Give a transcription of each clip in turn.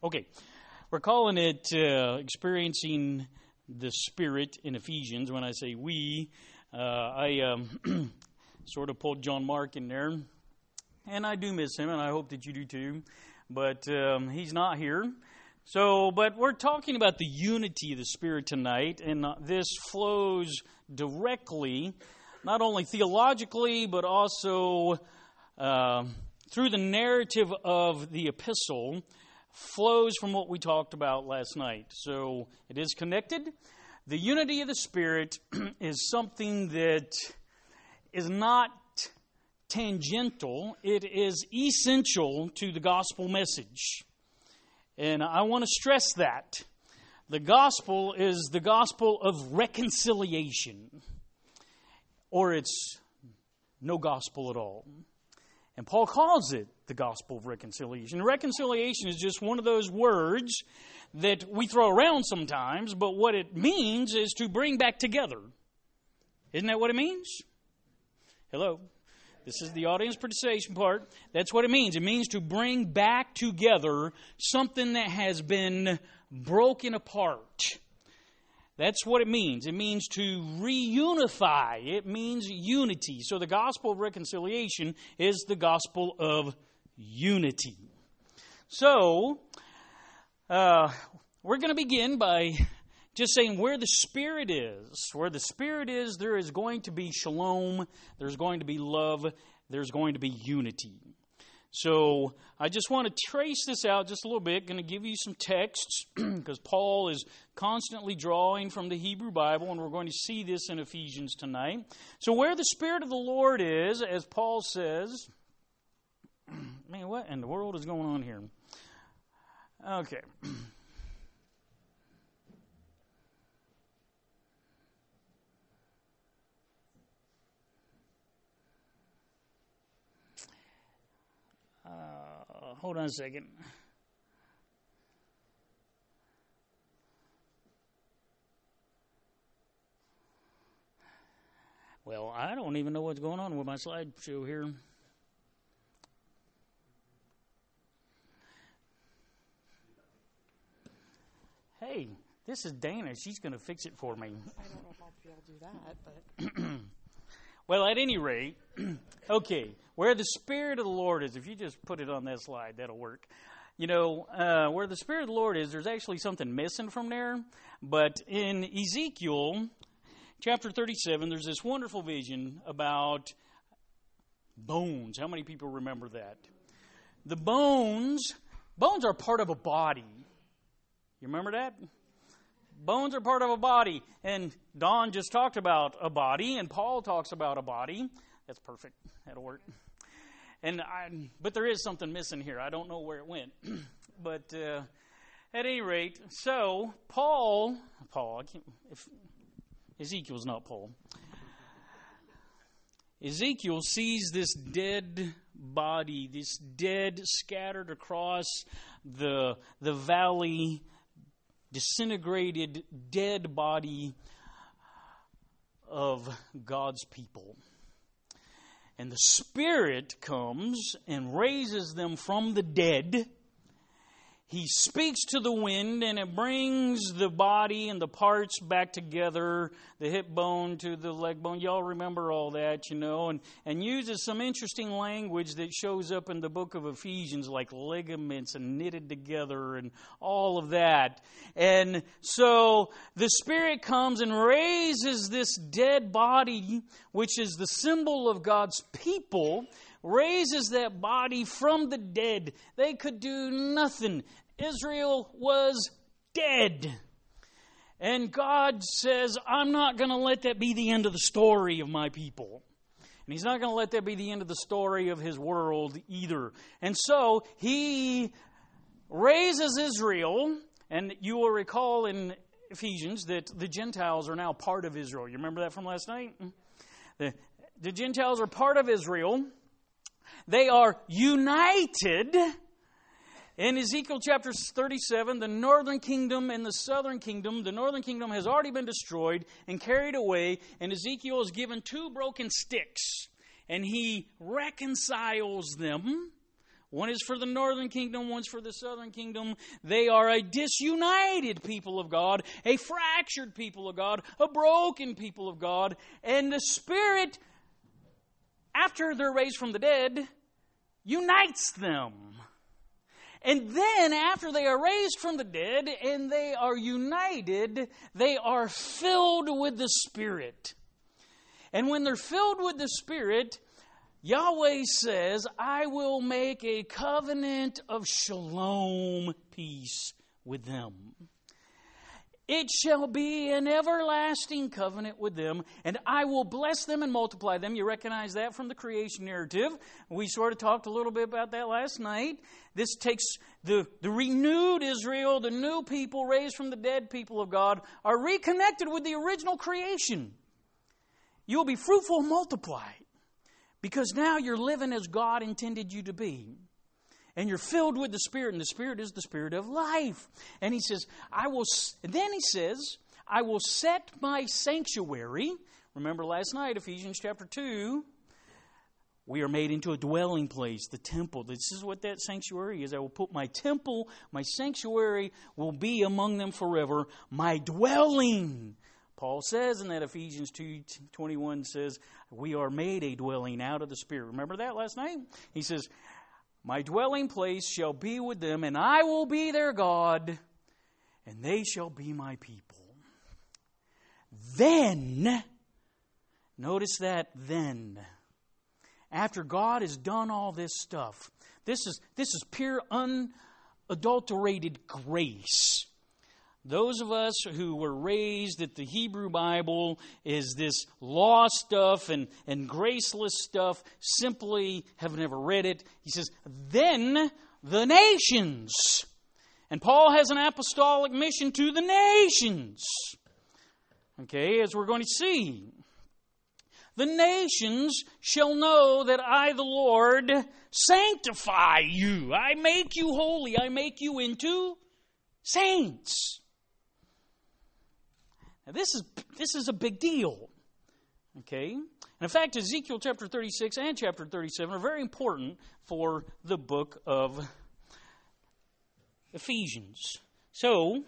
Okay, we're calling it Experiencing the Spirit in Ephesians. When I say we, I sort of pulled John Mark in there, and I do miss him, and I hope that you do too, but he's not here. But we're talking about the unity of the Spirit tonight, and this flows directly, not only theologically, but also through the narrative of the epistle, flows from what we talked about last night. So it is connected. The unity of the Spirit is something that is not tangential. It is essential to the gospel message. And I want to stress that. The gospel is the gospel of reconciliation. Or it's no gospel at all. And Paul calls it the gospel of reconciliation. Reconciliation is just one of those words that we throw around sometimes, but what it means is to bring back together. Isn't that what it means? Hello? This is the audience participation part. That's what it means. It means to bring back together something that has been broken apart. That's what it means. It means to reunify. It means unity. So the gospel of reconciliation is the gospel of unity. So, we're going to begin by just saying where the Spirit is. Where the Spirit is, there is going to be shalom. There's going to be love. There's going to be unity. So I just want to trace this out just a little bit. Going to give you some texts because Paul is constantly drawing from the Hebrew Bible, and we're going to see this in Ephesians tonight. So where the Spirit of the Lord is, as Paul says, man, what in the world is going on here? Okay. Hold on a second. Well, I don't even know what's going on with my slideshow here. Hey, this is Dana. She's going to fix it for me. I don't know if I'll be able to do that, but... Well, at any rate, okay, where the Spirit of the Lord is, if you just put it on that slide, that'll work. You know, where the Spirit of the Lord is, there's actually something missing from there. But in Ezekiel chapter 37, there's this wonderful vision about bones. How many people remember that? The bones are part of a body. You remember that? Bones are part of a body. And Don just talked about a body, and Paul talks about a body. That's perfect. That'll work. But there is something missing here. I don't know where it went. But at any rate, so Ezekiel's not Paul. Ezekiel sees this dead body, this dead scattered across the valley, disintegrated, dead body of God's people. And the Spirit comes and raises them from the dead. He speaks to the wind, and it brings the body and the parts back together, the hip bone to the leg bone. Y'all remember all that, you know, and uses some interesting language that shows up in the book of Ephesians, like ligaments and knitted together and all of that. And so the Spirit comes and raises this dead body, which is the symbol of God's people, raises that body from the dead. They could do nothing. Israel was dead. And God says, I'm not going to let that be the end of the story of my people. And He's not going to let that be the end of the story of His world either. And so He raises Israel, and you will recall in Ephesians that the Gentiles are now part of Israel. You remember that from last night? The Gentiles are part of Israel. They are united. In Ezekiel chapter 37, the northern kingdom and the southern kingdom, the northern kingdom has already been destroyed and carried away, and Ezekiel is given two broken sticks, and he reconciles them One is for the northern kingdom, one's for the southern kingdom. They are a disunited people of God, a fractured people of God, a broken people of God. And the Spirit, after they're raised from the dead, unites them. And then, after they are raised from the dead and they are united, they are filled with the Spirit. And when they're filled with the Spirit, Yahweh says, I will make a covenant of shalom, peace, with them. It shall be an everlasting covenant with them, and I will bless them and multiply them. You recognize that from the creation narrative. We sort of talked a little bit about that last night. This takes the renewed Israel, the new people raised from the dead people of God, are reconnected with the original creation. You will be fruitful and multiply, because now you're living as God intended you to be. And you're filled with the Spirit, and the Spirit is the Spirit of life. And he says, I will set my sanctuary. Remember last night, Ephesians chapter 2, we are made into a dwelling place, the temple. This is what that sanctuary is. I will put my temple, my sanctuary will be among them forever, my dwelling. Paul says in that Ephesians 2:21 says, we are made a dwelling out of the Spirit. Remember that last night? He says, my dwelling place shall be with them, and I will be their God, and they shall be my people. Then, notice that then, after God has done all this stuff, this is pure unadulterated grace. Those of us who were raised that the Hebrew Bible is this law stuff and graceless stuff simply have never read it. He says, then the nations. And Paul has an apostolic mission to the nations. Okay, as we're going to see. The nations shall know that I, the Lord, sanctify you. I make you holy. I make you into saints. Now, this is a big deal, okay? And in fact, Ezekiel chapter 36 and chapter 37 are very important for the book of Ephesians. So,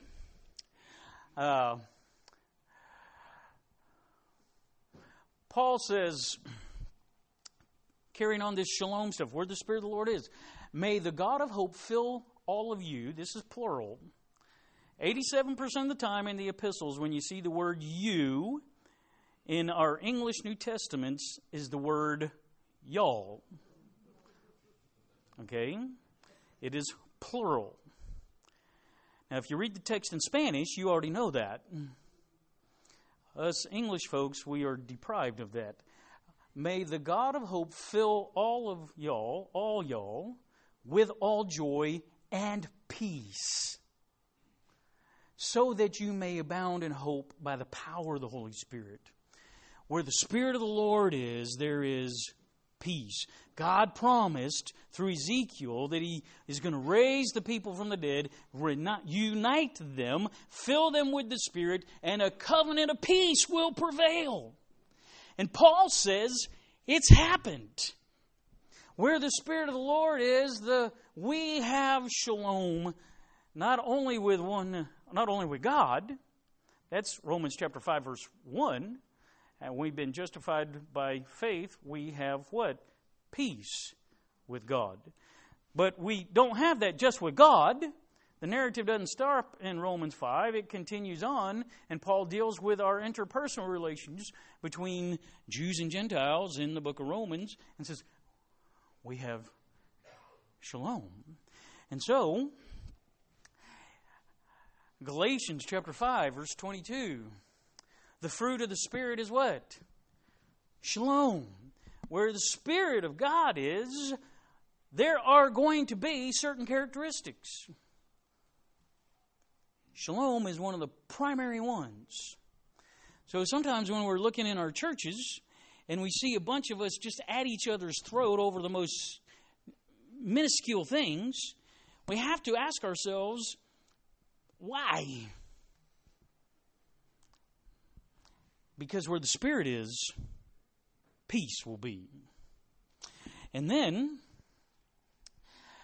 Paul says, carrying on this shalom stuff, where the Spirit of the Lord is, may the God of hope fill all of you, this is plural, 87% of the time in the epistles, when you see the word you, in our English New Testaments, is the word y'all. Okay? It is plural. Now, if you read the text in Spanish, you already know that. Us English folks, we are deprived of that. May the God of hope fill all y'all, with all joy and peace, so that you may abound in hope by the power of the Holy Spirit. Where the Spirit of the Lord is, there is peace. God promised through Ezekiel that He is going to raise the people from the dead, unite them, fill them with the Spirit, and a covenant of peace will prevail. And Paul says it's happened. Where the Spirit of the Lord is, we have shalom, not only with God. That's Romans chapter 5, verse 1. And we've been justified by faith. We have what? Peace with God. But we don't have that just with God. The narrative doesn't stop in Romans 5. It continues on, and Paul deals with our interpersonal relations between Jews and Gentiles in the book of Romans and says, we have shalom. And so, Galatians chapter 5, verse 22. The fruit of the Spirit is what? Shalom. Where the Spirit of God is, there are going to be certain characteristics. Shalom is one of the primary ones. So sometimes when we're looking in our churches and we see a bunch of us just at each other's throat over the most minuscule things, we have to ask ourselves, why? Because where the Spirit is, peace will be. And then,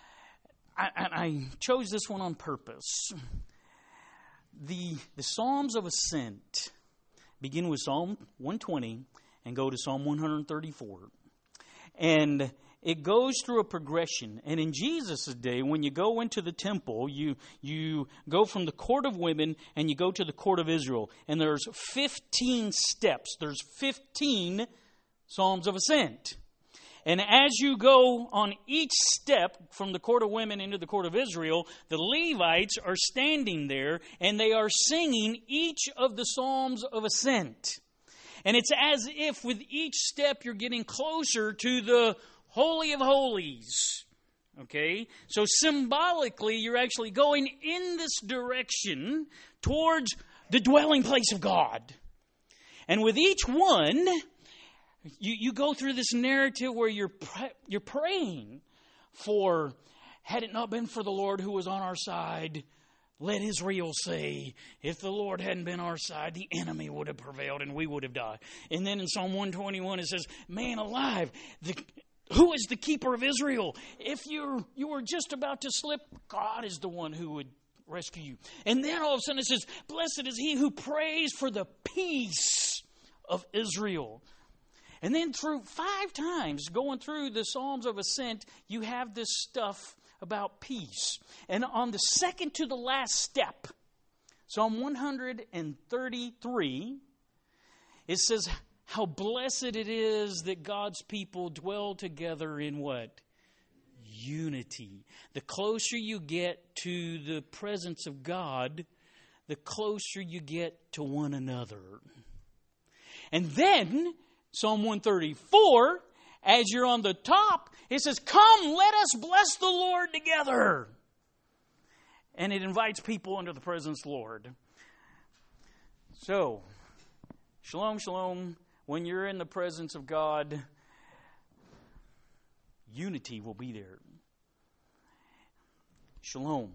I chose this one on purpose. The Psalms of Ascent begin with Psalm 120 and go to Psalm 134. And it goes through a progression. And in Jesus' day, when you go into the temple, you go from the court of women and you go to the court of Israel. And there's 15 steps. There's 15 Psalms of Ascent. And as you go on each step from the court of women into the court of Israel, the Levites are standing there and they are singing each of the Psalms of Ascent. And it's as if with each step you're getting closer to the Holy of Holies. Okay? So symbolically, you're actually going in this direction towards the dwelling place of God. And with each one, you go through this narrative where you're praying for, had it not been for the Lord who was on our side, let Israel say, if the Lord hadn't been on our side, the enemy would have prevailed and we would have died. And then in Psalm 121 it says, man alive, who is the keeper of Israel? If you were just about to slip, God is the one who would rescue you. And then all of a sudden it says, blessed is he who prays for the peace of Israel. And then through 5 times going through the Psalms of Ascent, you have this stuff about peace. And on the second to the last step, Psalm 133, it says how blessed it is that God's people dwell together in what? Unity. The closer you get to the presence of God, the closer you get to one another. And then Psalm 134, as you're on the top, it says, come, let us bless the Lord together. And it invites people into the presence of the Lord. So, shalom, shalom. When you're in the presence of God, unity will be there. Shalom.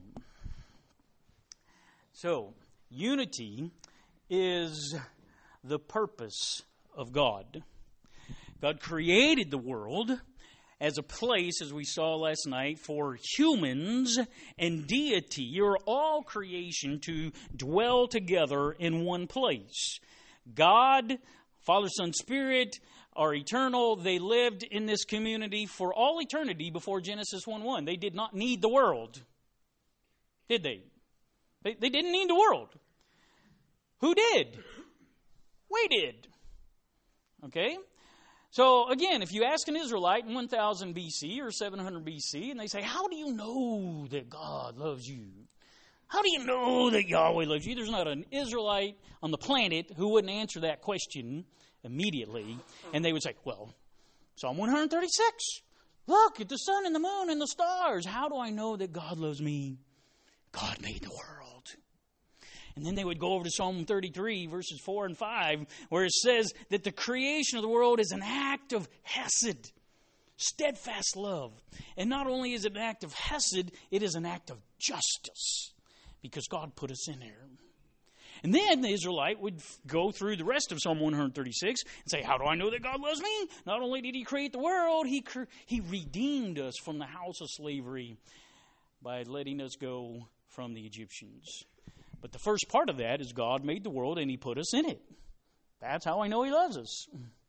So, unity is the purpose of God. God created the world as a place, as we saw last night, for humans and deity. You're all creation to dwell together in one place. God, Father, Son, Spirit are eternal. They lived in this community for all eternity before Genesis 1:1. They did not need the world. Did they? They didn't need the world. Who did? We did. Okay? So again, if you ask an Israelite in 1000 BC or 700 BC, and they say, how do you know that God loves you? How do you know that Yahweh loves you? There's not an Israelite on the planet who wouldn't answer that question immediately. And they would say, well, Psalm 136. Look at the sun and the moon and the stars. How do I know that God loves me? God made the world. And then they would go over to Psalm 33, verses 4 and 5, where it says that the creation of the world is an act of hesed, steadfast love. And not only is it an act of hesed, it is an act of justice, because God put us in there. And then the Israelite would go through the rest of Psalm 136 and say, how do I know that God loves me? Not only did he create the world, he redeemed us from the house of slavery by letting us go from the Egyptians. But the first part of that is God made the world and he put us in it. That's how I know he loves us.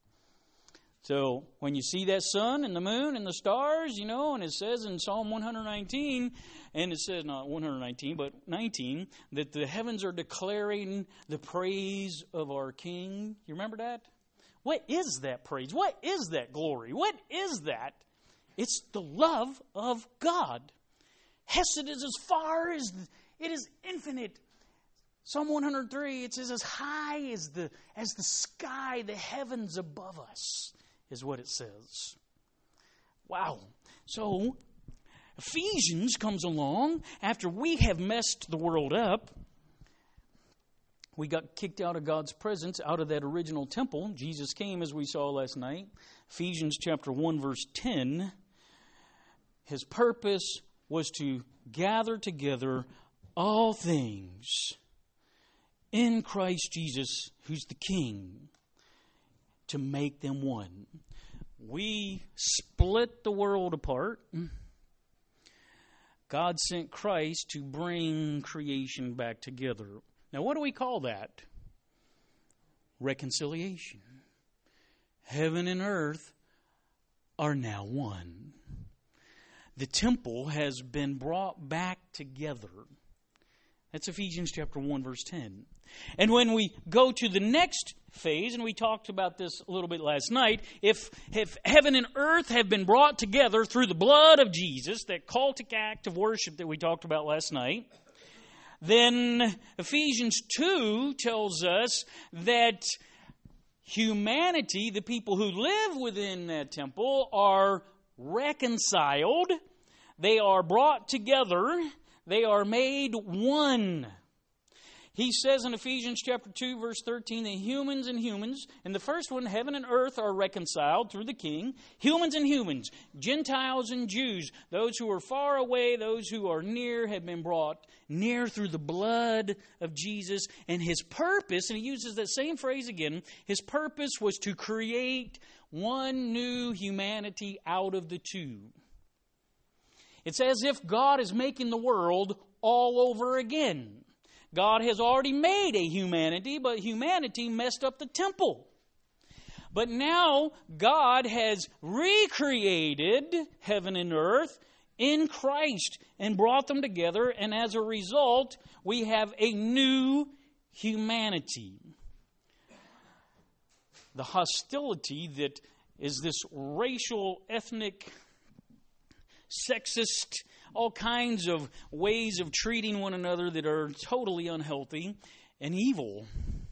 So when you see that sun and the moon and the stars, and it says in Psalm 119, and it says not 119, but 19, that the heavens are declaring the praise of our King. You remember that? What is that praise? What is that glory? What is that? It's the love of God. Hesed is as far as it is infinite. Psalm 103, it says, as high as the sky, the heavens above us, is what it says. Wow. So, Ephesians comes along after we have messed the world up. We got kicked out of God's presence, out of that original temple. Jesus came, as we saw last night. Ephesians chapter 1, verse 10. His purpose was to gather together all things in Christ Jesus, who's the King, to make them one. We split the world apart. God sent Christ to bring creation back together. Now, what do we call that? Reconciliation. Heaven and earth are now one. The temple has been brought back together. That's Ephesians chapter 1, verse 10. And when we go to the next phase, and we talked about this a little bit last night, if heaven and earth have been brought together through the blood of Jesus, that cultic act of worship that we talked about last night, then Ephesians 2 tells us that humanity, the people who live within that temple, are reconciled. They are brought together. They are made one. He says in Ephesians chapter 2, verse 13, that humans and humans, and the first one, heaven and earth, are reconciled through the King. Humans and humans, Gentiles and Jews, those who are far away, those who are near, have been brought near through the blood of Jesus. And His purpose, and He uses that same phrase again, His purpose was to create one new humanity out of the two. It's as if God is making the world all over again. God has already made a humanity, but humanity messed up the temple. But now God has recreated heaven and earth in Christ and brought them together, and as a result, we have a new humanity. The hostility that is this racial, ethnic, sexist, all kinds of ways of treating one another that are totally unhealthy and evil.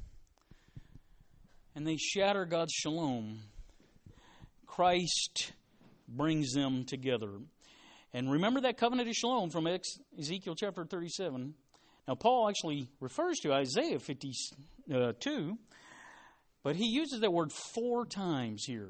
And they shatter God's shalom. Christ brings them together. And remember that covenant of shalom from Ezekiel chapter 37. Now, Paul actually refers to Isaiah 52, but he uses that word 4 times here.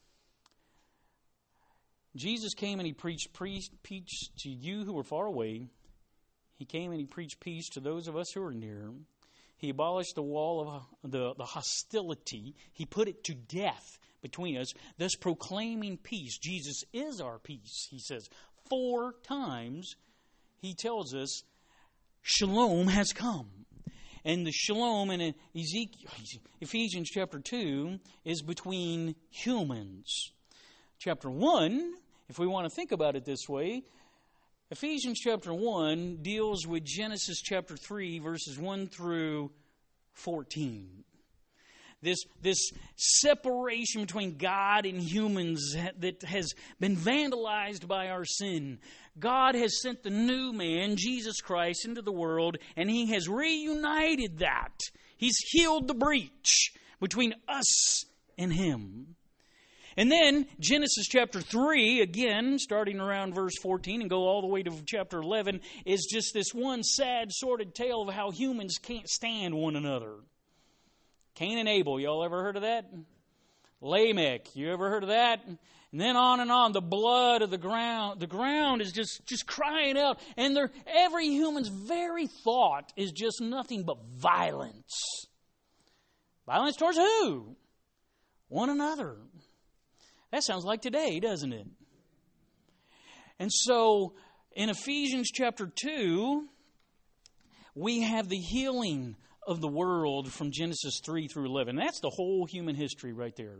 Jesus came and He preached peace to you who were far away. He came and He preached peace to those of us who are near. He abolished the wall of the hostility. He put it to death between us, thus proclaiming peace. Jesus is our peace, he says. 4 times he tells us shalom has come. And the shalom in Ephesians chapter 2 is between humans. Chapter 1, if we want to think about it this way, Ephesians chapter 1 deals with Genesis chapter 3, verses 1 through 14. This separation between God and humans that has been vandalized by our sin. God has sent the new man, Jesus Christ, into the world, and He has reunited that. He's healed the breach between us and Him. And then Genesis chapter 3, again, starting around verse 14 and go all the way to chapter 11, is just this one sad, sordid tale of how humans can't stand one another. Cain and Abel, y'all ever heard of that? Lamech, you ever heard of that? And then on and on, the blood of the ground is just crying out. And every human's very thought is just nothing but violence. Violence towards who? One another. That sounds like today, doesn't it? And so, in Ephesians chapter 2, we have the healing of the world from Genesis 3 through 11. That's the whole human history right there.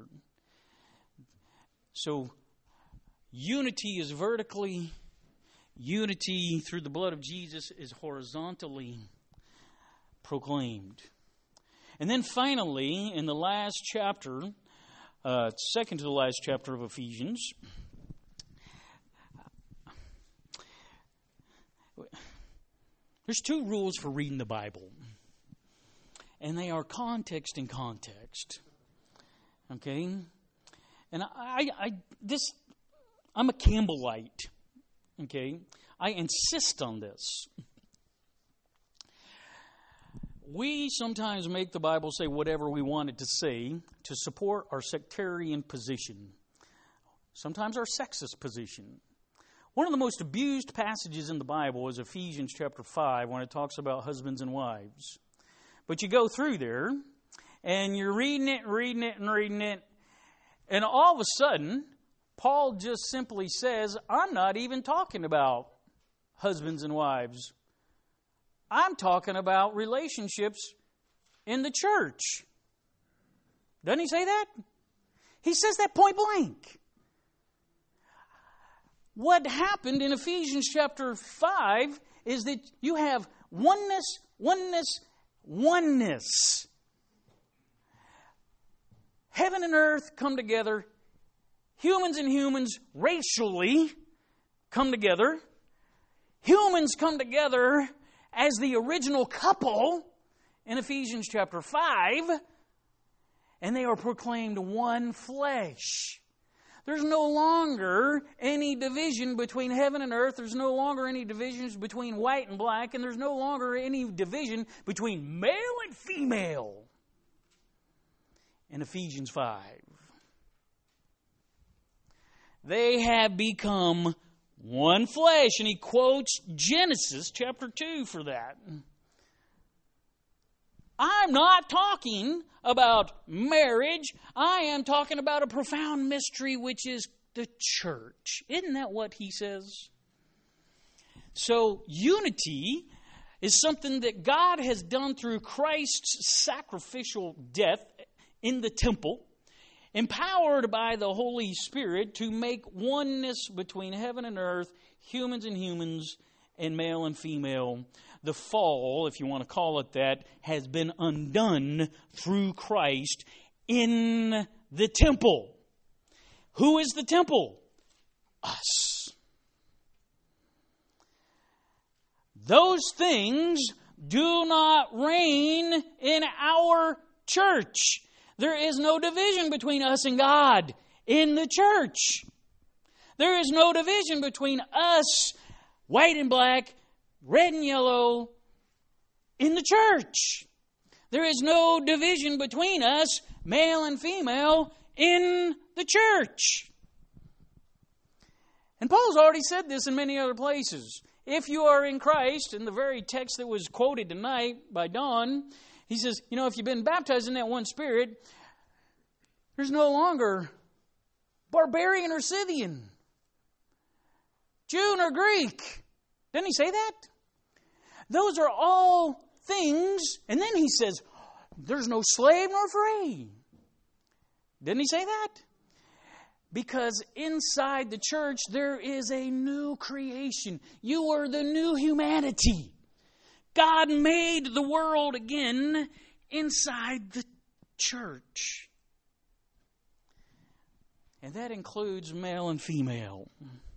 So, unity is vertically, unity through the blood of Jesus is horizontally proclaimed. And then finally, in the last chapter, second to the last chapter of Ephesians, there's 2 rules for reading the Bible. And they are context and context. Okay? And I'm a Campbellite. Okay? I insist on this. We sometimes make the Bible say whatever we want it to say to support our sectarian position. Sometimes our sexist position. One of the most abused passages in the Bible is Ephesians chapter 5 when it talks about husbands and wives. But you go through there and you're reading it, and all of a sudden, Paul just simply says, I'm not even talking about husbands and wives. I'm talking about relationships in the church. Doesn't he say that? He says that point blank. What happened in Ephesians chapter 5 is that you have oneness. Heaven and earth come together. Humans and humans racially come together. Humans come together as the original couple in Ephesians chapter 5. And they are proclaimed one flesh. There's no longer any division between heaven and earth. There's no longer any divisions between white and black. And there's no longer any division between male and female in Ephesians 5. They have become one flesh. And he quotes Genesis chapter 2 for that. I'm not talking about marriage. I am talking about a profound mystery, which is the church. Isn't that what he says? So unity is something that God has done through Christ's sacrificial death in the temple, empowered by the Holy Spirit to make oneness between heaven and earth, humans and humans, and male and female. The fall, if you want to call it that, has been undone through Christ in the temple. Who is the temple? Us. Those things do not reign in our church. There is no division between us and God in the church. There is no division between us, white and black, red and yellow, in the church. There is no division between us, male and female, in the church. And Paul's already said this in many other places. If you are in Christ, in the very text that was quoted tonight by Don, he says, if you've been baptized in that one Spirit, there's no longer barbarian or Scythian, Jew or Greek. Didn't he say that? Those are all things. And then he says, there's no slave nor free. Didn't he say that? Because inside the church, there is a new creation. You are the new humanity. God made the world again inside the church. And that includes male and female.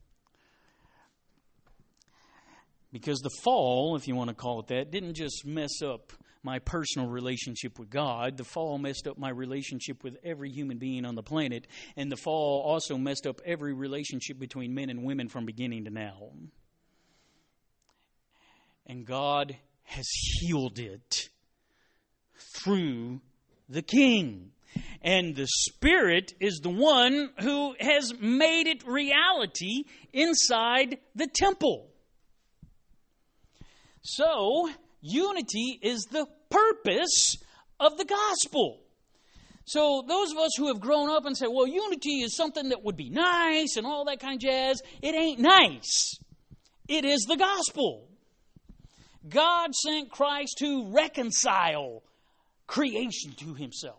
Because the fall, if you want to call it that, didn't just mess up my personal relationship with God. The fall messed up my relationship with every human being on the planet. And the fall also messed up every relationship between men and women from beginning to now. And God has healed it through the King. And the Spirit is the one who has made it reality inside the temple. So, unity is the purpose of the gospel. So, those of us who have grown up and say, well, unity is something that would be nice and all that kind of jazz, it ain't nice. It is the gospel. God sent Christ to reconcile creation to himself.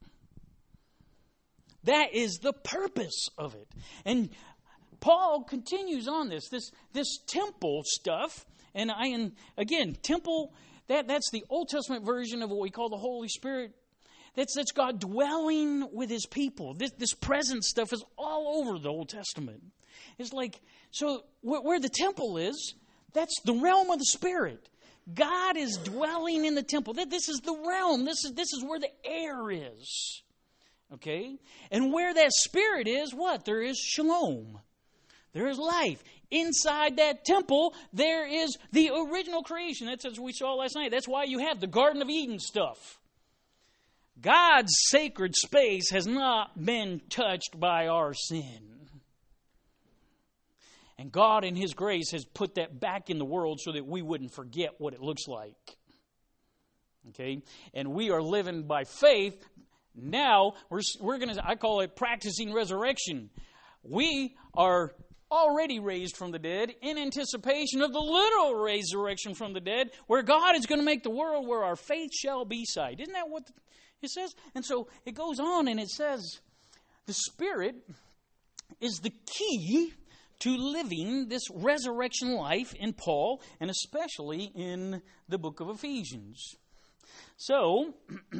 That is the purpose of it. And Paul continues on this temple stuff. And again, temple, that's the Old Testament version of what we call the Holy Spirit. That's God dwelling with his people. This present stuff is all over the Old Testament. It's like, so where the temple is, that's the realm of the Spirit. God is dwelling in the temple. This is the realm. This is where the air is. Okay? And where that Spirit is, what? There is shalom. There is life. Inside that temple, there is the original creation. That's as we saw last night. That's why you have the Garden of Eden stuff. God's sacred space has not been touched by our sin. And God in His grace has put that back in the world so that we wouldn't forget what it looks like. Okay? And we are living by faith. Now, we're going to, I call it practicing resurrection. We are already raised from the dead in anticipation of the literal resurrection from the dead, where God is going to make the world where our faith shall be sight. Isn't that what it says? And so it goes on and it says, the Spirit is the key to living this resurrection life in Paul, and especially in the book of Ephesians. So,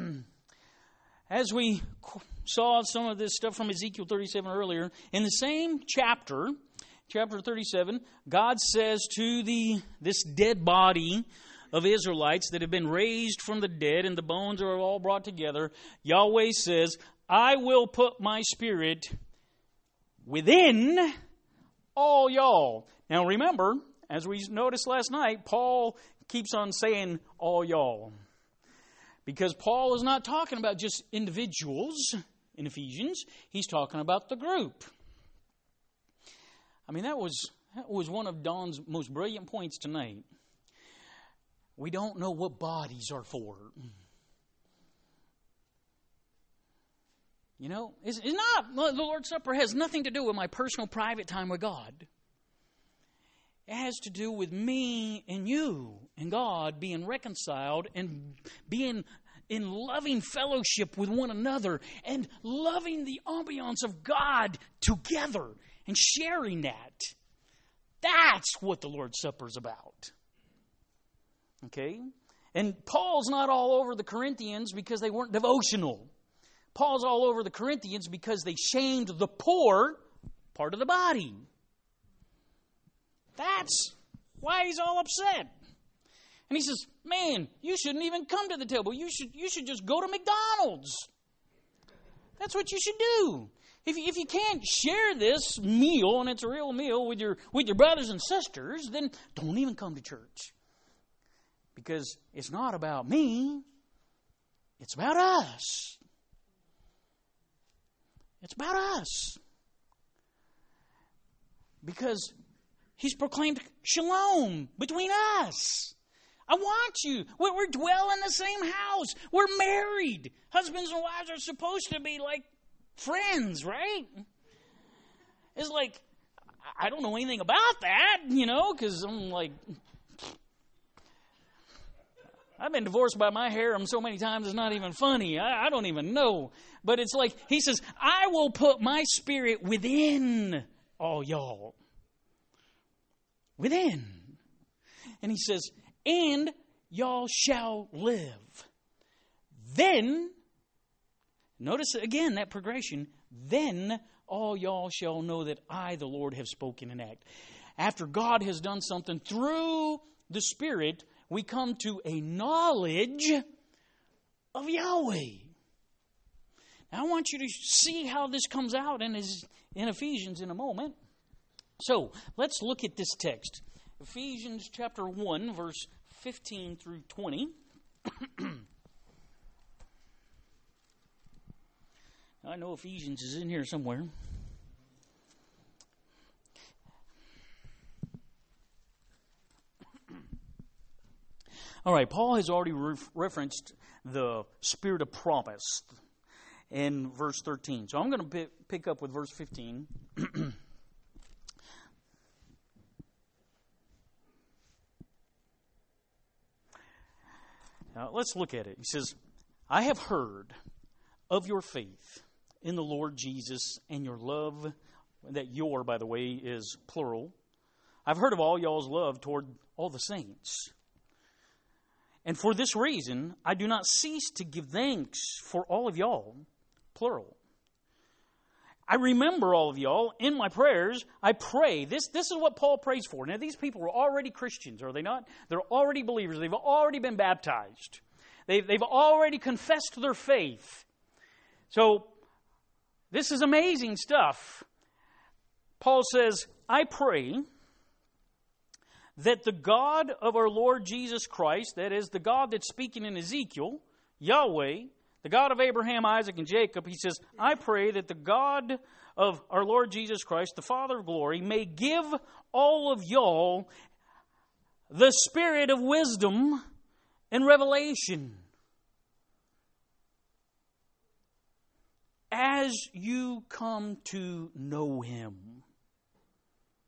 as we saw some of this stuff from Ezekiel 37 earlier, in the same chapter 37, God says to this dead body of Israelites that have been raised from the dead and the bones are all brought together, Yahweh says, I will put my Spirit within all y'all. Now remember, as we noticed last night, Paul keeps on saying all y'all. Because Paul is not talking about just individuals in Ephesians. He's talking about the group. I mean, that was one of Don's most brilliant points tonight. We don't know what bodies are for. You know, it's not, the Lord's Supper has nothing to do with my personal private time with God. It has to do with me and you and God being reconciled and being in loving fellowship with one another and loving the ambiance of God together and sharing that. That's what the Lord's Supper is about. Okay? And Paul's not all over the Corinthians because they weren't devotional. Paul's all over the Corinthians because they shamed the poor part of the body. That's why he's all upset. And he says, man, you shouldn't even come to the table. You should just go to McDonald's. That's what you should do. If you can't share this meal, and it's a real meal, with your brothers and sisters, then don't even come to church. Because it's not about me. It's about us. It's about us. Because he's proclaimed shalom between us. I want you. We're dwell in the same house. We're married. Husbands and wives are supposed to be like friends, right? It's like, I don't know anything about that, because I'm like, I've been divorced by my harem so many times it's not even funny. I don't even know. But it's like, he says, I will put my Spirit within all y'all. Within. And he says, and y'all shall live. Then, notice again that progression, then all y'all shall know that I, the Lord, have spoken and act. After God has done something through the Spirit, we come to a knowledge of Yahweh. Now, I want you to see how this comes out in Ephesians in a moment. So, let's look at this text. Ephesians chapter 1, verse 15 through 20. I know Ephesians is in here somewhere. All right, Paul has already referenced the Spirit of promise in verse 13. So I'm going to pick up with verse 15. Now, let's look at it. He says, I have heard of your faith in the Lord Jesus and your love, that your, by the way, is plural. I've heard of all y'all's love toward all the saints. And for this reason, I do not cease to give thanks for all of y'all, plural. I remember all of y'all in my prayers. I pray. This is what Paul prays for. Now, these people are already Christians, are they not? They're already believers. They've already been baptized. They've already confessed their faith. So, this is amazing stuff. Paul says, I pray that the God of our Lord Jesus Christ, that is the God that's speaking in Ezekiel, Yahweh, the God of Abraham, Isaac, and Jacob, he says, I pray that the God of our Lord Jesus Christ, the Father of glory, may give all of y'all the spirit of wisdom and revelation as you come to know Him.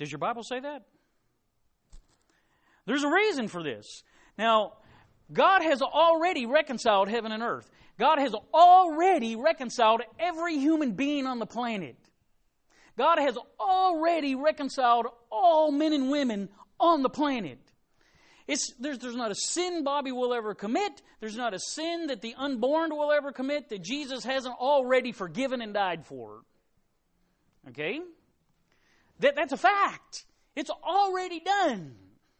Does your Bible say that? There's a reason for this. Now, God has already reconciled heaven and earth. God has already reconciled every human being on the planet. God has already reconciled all men and women on the planet. There's not a sin Bobby will ever commit. There's not a sin that the unborn will ever commit that Jesus hasn't already forgiven and died for. Okay? That's a fact. It's already done.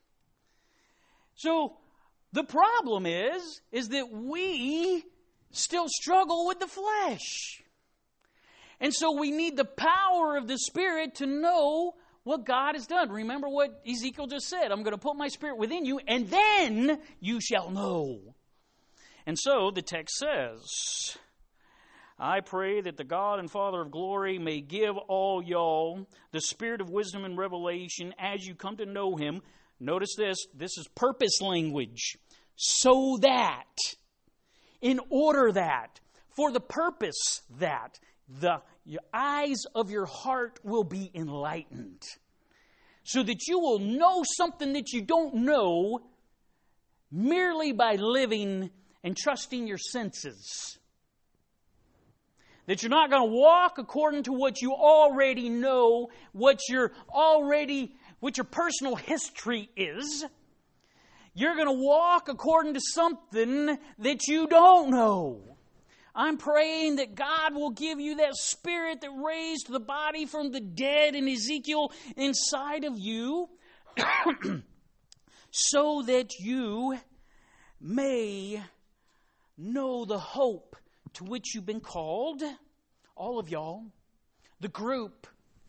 So, the problem is that we still struggle with the flesh. And so we need the power of the Spirit to know what God has done. Remember what Ezekiel just said. I'm going to put my Spirit within you, and then you shall know. And so the text says, I pray that the God and Father of glory may give all y'all the spirit of wisdom and revelation as you come to know Him. Notice this is purpose language. So that, in order that, for the purpose that, the eyes of your heart will be enlightened. So that you will know something that you don't know merely by living and trusting your senses. That you're not going to walk according to what you already know, what your personal history is. You're going to walk according to something that you don't know. I'm praying that God will give you that Spirit that raised the body from the dead in Ezekiel inside of you so that you may know the hope to which you've been called, all of y'all, the group.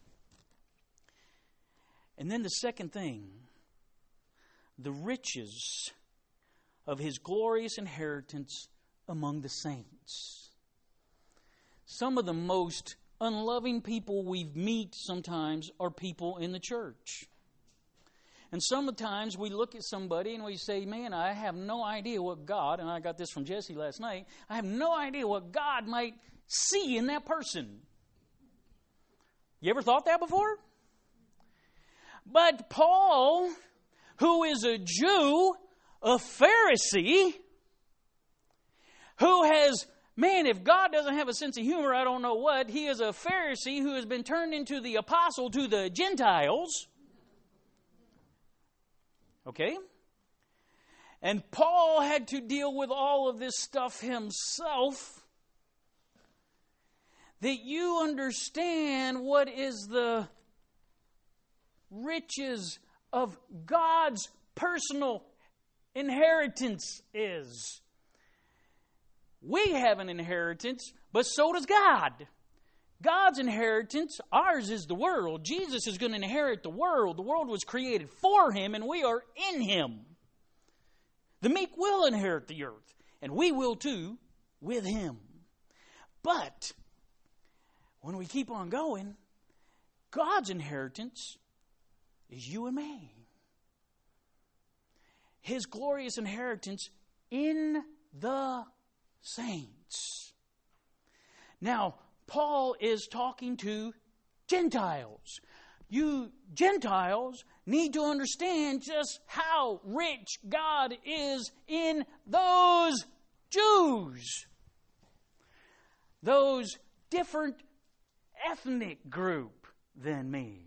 And then the second thing, the riches of His glorious inheritance among the saints. Some of the most unloving people we meet sometimes are people in the church. And sometimes we look at somebody and we say, man, I have no idea what God, and I got this from Jesse last night, I have no idea what God might see in that person. You ever thought that before? But Paul, who is a Jew, a Pharisee, who has, man, if God doesn't have a sense of humor, I don't know what. He is a Pharisee who has been turned into the apostle to the Gentiles. Okay? And Paul had to deal with all of this stuff himself. That you understand what is the riches of God's personal inheritance is. We have an inheritance, but so does God. God's inheritance, ours is the world. Jesus is going to inherit the world. The world was created for Him, and we are in Him. The meek will inherit the earth, and we will too with Him. But when we keep on going, God's inheritance is you and me. His glorious inheritance in the saints. Now, Paul is talking to Gentiles. You Gentiles need to understand just how rich God is in those Jews. Those different ethnic group than me.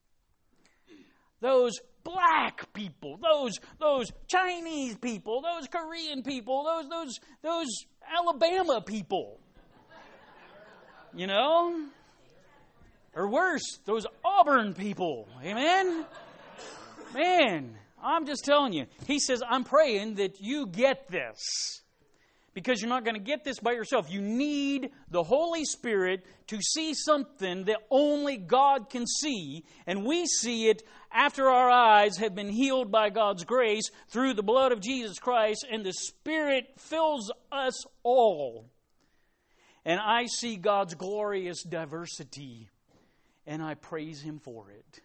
Those black people, those Chinese people, those Korean people, those Alabama people. You know? Or worse, those Auburn people. Amen? Man, I'm just telling you. He says, I'm praying that you get this. Because you're not going to get this by yourself. You need the Holy Spirit to see something that only God can see. And we see it after our eyes have been healed by God's grace through the blood of Jesus Christ. And the Spirit fills us all. And I see God's glorious diversity. And I praise Him for it.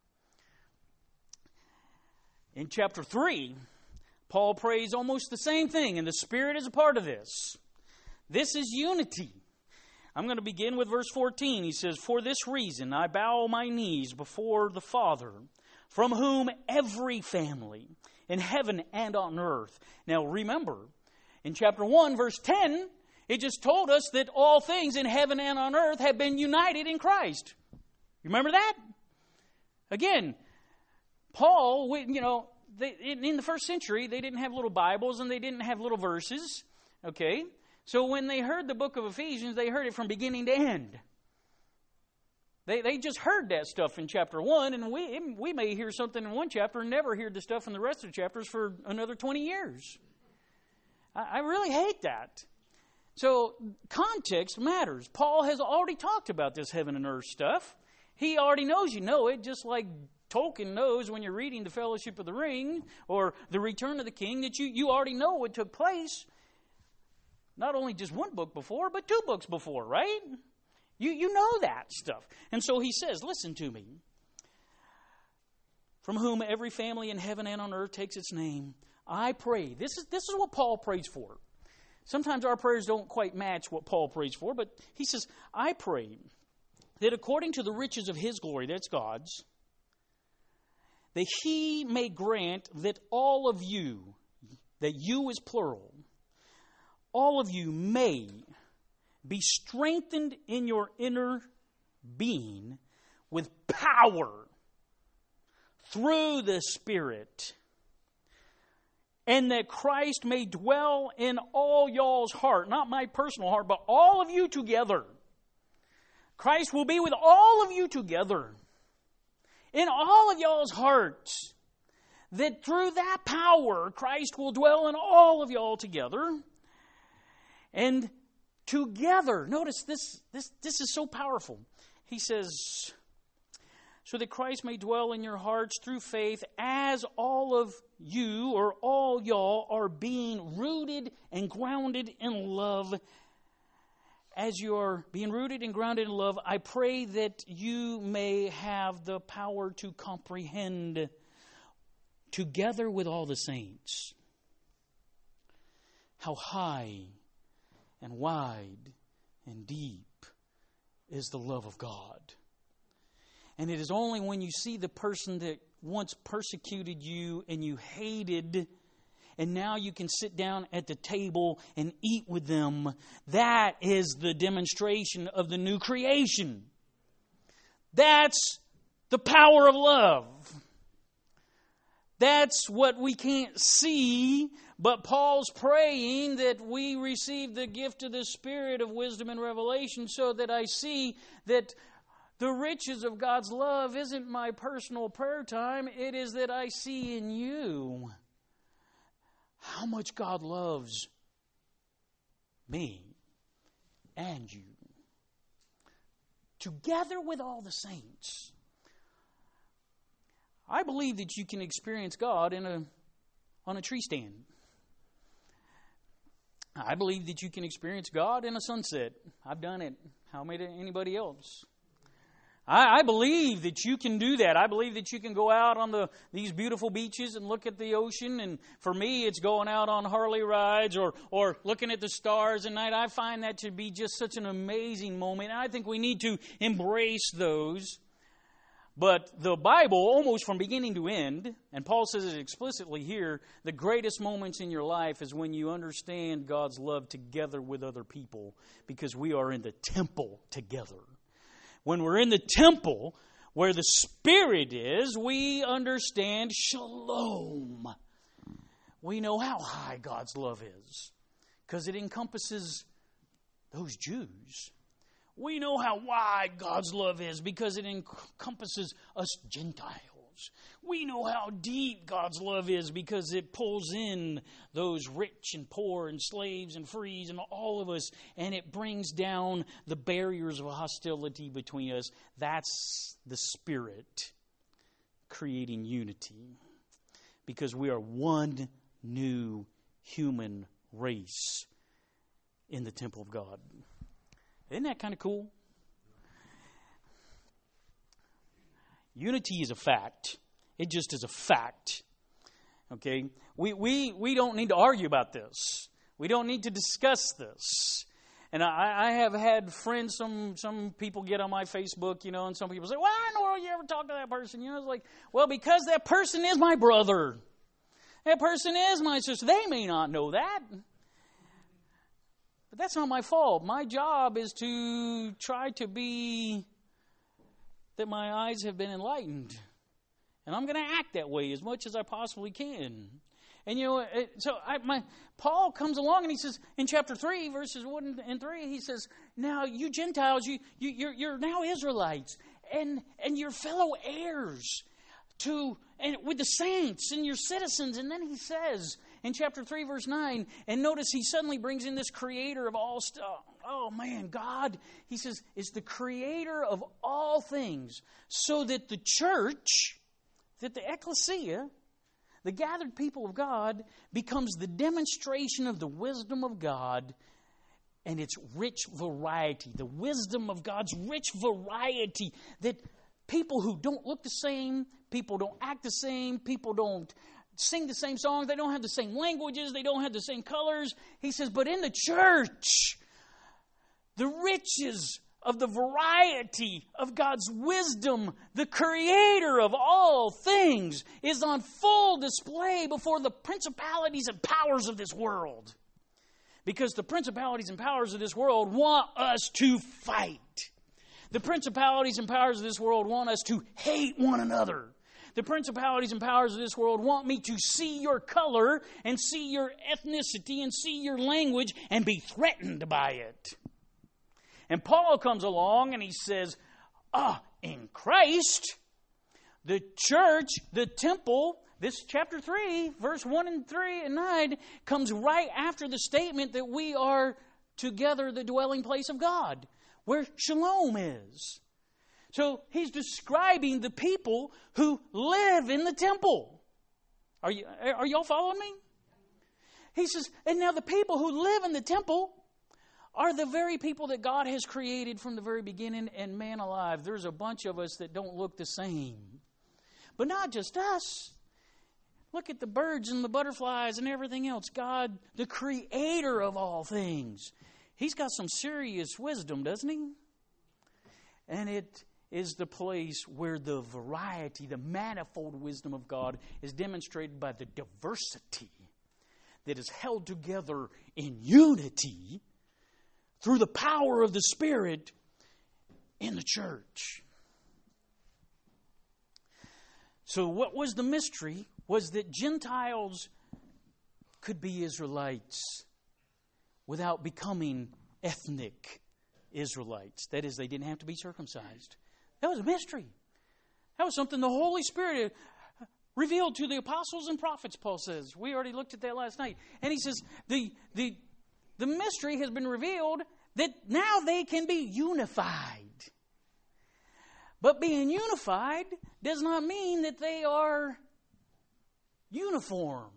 In chapter 3... Paul prays almost the same thing, and the Spirit is a part of this. This is unity. I'm going to begin with verse 14. He says, "For this reason I bow my knees before the Father, from whom every family in heaven and on earth." Now remember, in chapter 1, verse 10, it just told us that all things in heaven and on earth have been united in Christ. You remember that? Again, Paul, in the first century, they didn't have little Bibles and they didn't have little verses. Okay? So when they heard the book of Ephesians, they heard it from beginning to end. They just heard that stuff in chapter 1, and we may hear something in one chapter and never hear the stuff in the rest of the chapters for another 20 years. I really hate that. So context matters. Paul has already talked about this heaven and earth stuff. He already knows you know it, just like Tolkien knows when you're reading The Fellowship of the Ring or The Return of the King, that you already know what took place. Not only just one book before, but 2 books before, right? You know that stuff. And so he says, listen to me. "From whom every family in heaven and on earth takes its name, I pray." This is what Paul prays for. Sometimes our prayers don't quite match what Paul prays for, but he says, "I pray that according to the riches of His glory," that's God's, "that He may grant that all of you," that you is plural, "all of you may be strengthened in your inner being with power through the Spirit, and that Christ may dwell in all y'all's heart," not my personal heart, but all of you together. Christ will be with all of you together, in all of y'all's hearts, that through that power, Christ will dwell in all of y'all together. And together, notice this is so powerful. He says, "So that Christ may dwell in your hearts through faith, as all of you," or all y'all, "are being rooted and grounded in love." As you are being rooted and grounded in love, I pray that you may have the power to comprehend, together with all the saints, how high and wide and deep is the love of God. And it is only when you see the person that once persecuted you and you hated, and now you can sit down at the table and eat with them, that is the demonstration of the new creation. That's the power of love. That's what we can't see, but Paul's praying that we receive the gift of the Spirit of wisdom and revelation, so that I see that the riches of God's love isn't my personal prayer time. It is that I see in you how much God loves me and you, together with all the saints. I believe that you can experience God on a tree stand. I believe that you can experience God in a sunset. I've done it. How may anybody else? I believe that you can do that. I believe that you can go out on these beautiful beaches and look at the ocean. And for me, it's going out on Harley rides or looking at the stars at night. I find that to be just such an amazing moment. And I think we need to embrace those. But the Bible, almost from beginning to end, and Paul says it explicitly here, the greatest moments in your life is when you understand God's love together with other people, because we are in the temple together. When we're in the temple where the Spirit is, we understand shalom. We know how high God's love is, because it encompasses those Jews. We know how wide God's love is, because it encompasses us Gentiles. We know how deep God's love is, because it pulls in those rich and poor and slaves and frees and all of us, and it brings down the barriers of hostility between us. That's the Spirit creating unity, because we are one new human race in the temple of God. Isn't that kind of cool? Unity is a fact. It just is a fact. Okay? We don't need to argue about this. We don't need to discuss this. And I have had friends, some people get on my Facebook, and some people say, well, I know you ever talk to that person. It's like, well, because that person is my brother. That person is my sister. They may not know that. But that's not my fault. My job is to try to be that my eyes have been enlightened. And I'm going to act that way as much as I possibly can. And Paul comes along and he says, in chapter 3, verses 1 and 3, he says, now you Gentiles, you're now Israelites, and you're fellow heirs with the saints and your citizens. And then he says in chapter 3, verse 9, and notice he suddenly brings in this creator of all stuff. Oh man, God, he says, is the creator of all things, so that the church, that the ecclesia, the gathered people of God, becomes the demonstration of the wisdom of God and its rich variety. The wisdom of God's rich variety, that people who don't look the same, people don't act the same, people don't sing the same songs, they don't have the same languages, they don't have the same colors. He says, but in the church, the riches of the variety of God's wisdom, the creator of all things, is on full display before the principalities and powers of this world. Because the principalities and powers of this world want us to fight. The principalities and powers of this world want us to hate one another. The principalities and powers of this world want me to see your color and see your ethnicity and see your language and be threatened by it. And Paul comes along and he says, in Christ, the church, the temple, this chapter 3, verse 1 and 3 and 9, comes right after the statement that we are together the dwelling place of God, where shalom is. So he's describing the people who live in the temple. Are y'all following me? He says, and now the people who live in the temple are the very people that God has created from the very beginning. And man alive, there's a bunch of us that don't look the same. But not just us. Look at the birds and the butterflies and everything else. God, the creator of all things, He's got some serious wisdom, doesn't He? And it is the place where the variety, the manifold wisdom of God is demonstrated by the diversity that is held together in unity through the power of the Spirit in the church. So what was the mystery was that Gentiles could be Israelites without becoming ethnic Israelites. That is, they didn't have to be circumcised. That was a mystery. That was something the Holy Spirit revealed to the apostles and prophets, Paul says. We already looked at that last night. And he says, the mystery has been revealed that now they can be unified. But being unified does not mean that they are uniform.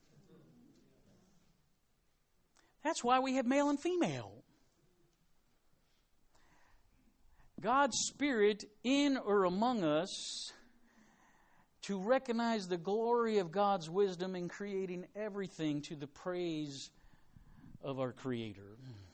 That's why we have male and female. God's Spirit in or among us to recognize the glory of God's wisdom in creating everything to the praise of our Creator.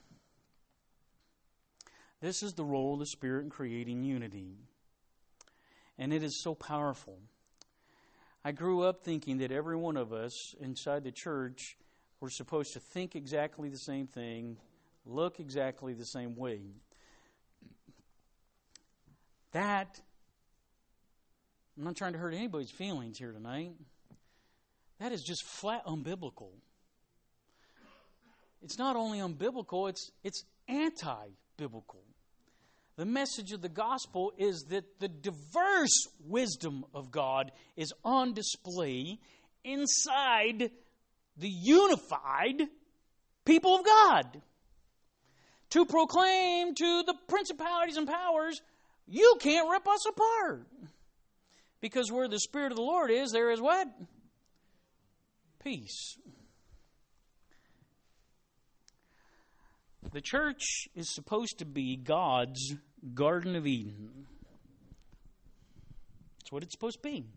This is the role of the Spirit in creating unity. And it is so powerful. I grew up thinking that every one of us inside the church were supposed to think exactly the same thing, look exactly the same way. That, I'm not trying to hurt anybody's feelings here tonight, that is just flat unbiblical. It's not only unbiblical, it's anti-biblical. The message of the gospel is that the diverse wisdom of God is on display inside the unified people of God. To proclaim to the principalities and powers, you can't rip us apart. Because where the Spirit of the Lord is, there is what? Peace. The church is supposed to be God's Garden of Eden. That's what it's supposed to be.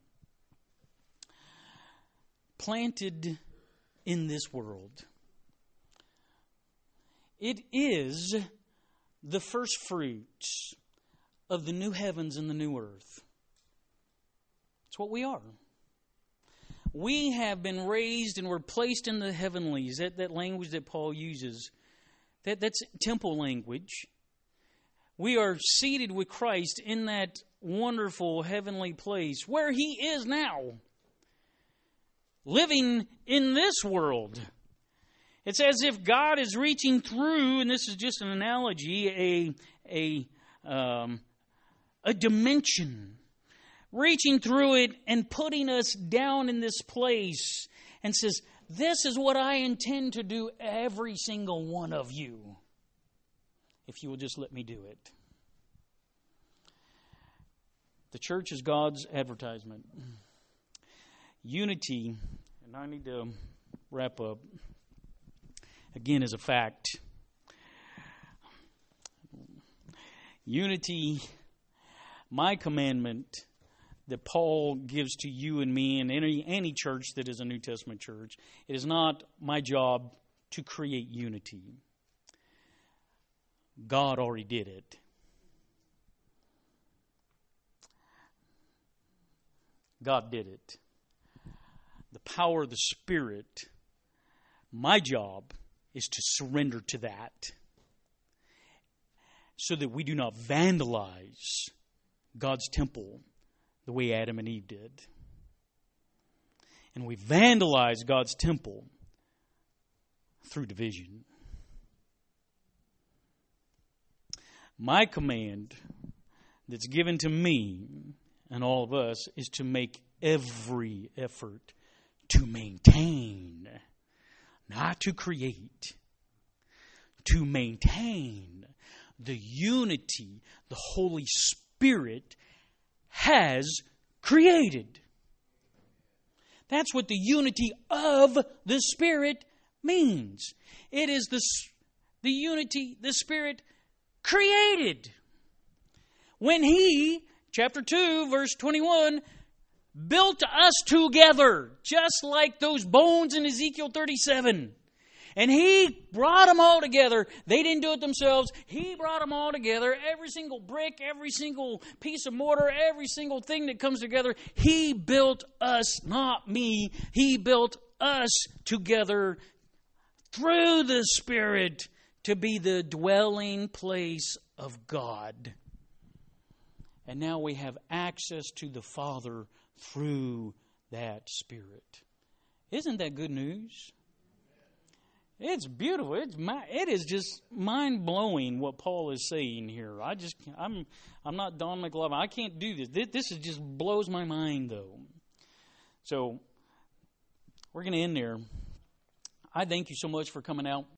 Planted in this world. It is the first fruits of the new heavens and the new earth. It's what we are. We have been raised and we're placed in the heavenlies. That language that Paul uses, that's temple language. We are seated with Christ in that wonderful heavenly place where He is now, living in this world. It's as if God is reaching through, and this is just an analogy, a dimension, reaching through it and putting us down in this place and says, this is what I intend to do, every single one of you, if you will just let me do it. The church is God's advertisement. Unity, and I need to wrap up, again, is a fact. Unity, my commandment that Paul gives to you and me and any church that is a New Testament church, it is not my job to create unity. God already did it. God did it. The power of the Spirit, my job is to surrender to that so that we do not vandalize God's temple the way Adam and Eve did. And we vandalize God's temple through division. My command that's given to me and all of us is to make every effort to maintain, not to create, to maintain the unity the Holy Spirit has created. That's what the unity of the Spirit means. It is the unity the Spirit created. When He, chapter 2, verse 21, built us together, just like those bones in Ezekiel 37. And He brought them all together. They didn't do it themselves. He brought them all together. Every single brick, every single piece of mortar, every single thing that comes together. He built us, not me. He built us together through the Spirit to be the dwelling place of God. And now we have access to the Father through that Spirit. Isn't that good news? It's beautiful. It is just mind-blowing what Paul is saying here. I'm not Don McLovin. I can't do this. This is just blows my mind, though. So we're going to end there. I thank you so much for coming out.